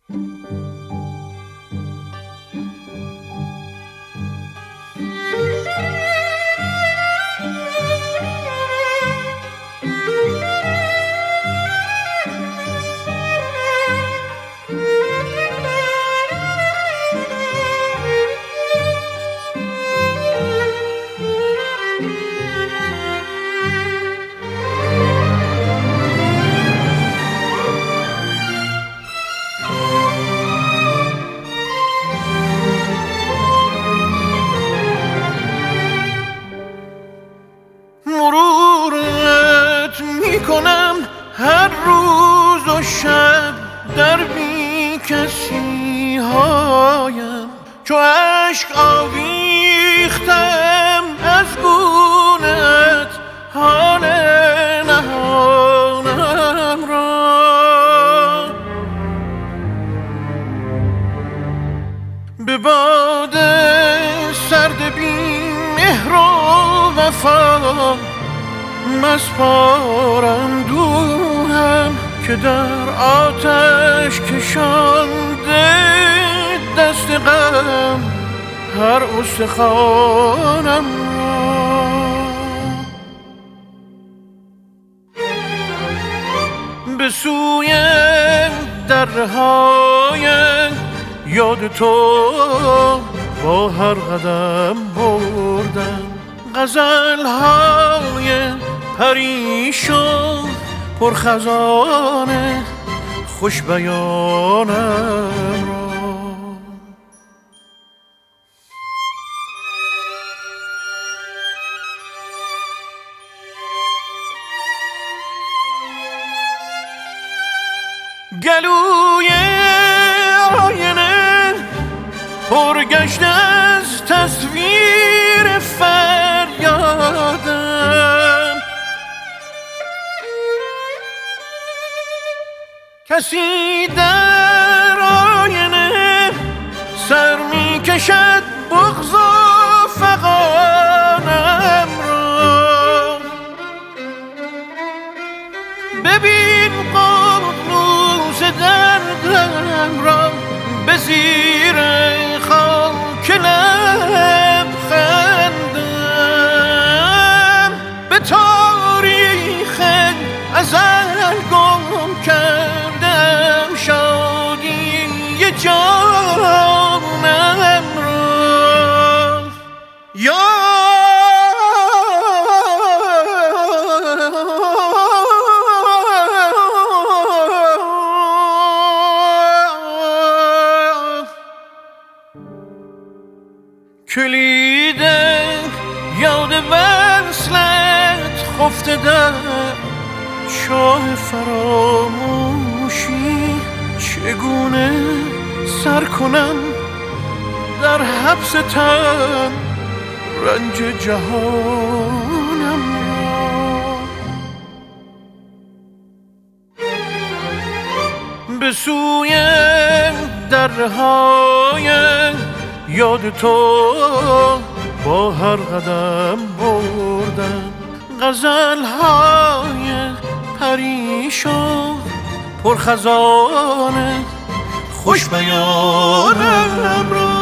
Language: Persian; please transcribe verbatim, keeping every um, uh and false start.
مرورت میکنم هر روز و شب در بی کسی هایم، چو عشق آویختم از گونت حال نهانم را. به باد سرد بی مهر و وفا مسپارم دوهم، که در آتش کشانده دست غم هر استخوانم را. به سوی درهای یاد تو با هر قدم بردم، غزل‌های پریشان پرخزانه خوش بیانم را. گلوی آینه پرگشته از تصویر فریادم، کسی در آینه سر می کشد بغض و فغانم را. ببین ققنوس دردم را به زیر خاک لب خندم، به تاریخ ازل گم کردم شادی جانم را. یا کلید یاد وصلت خفته در چاه فراموشی، چگونه سر کنم در حبس تن رنج جهانم را. به سوی درهای یاد تو با هر قدم بردم، غزل‌های پریشان پرخزانه خوش بیانم را.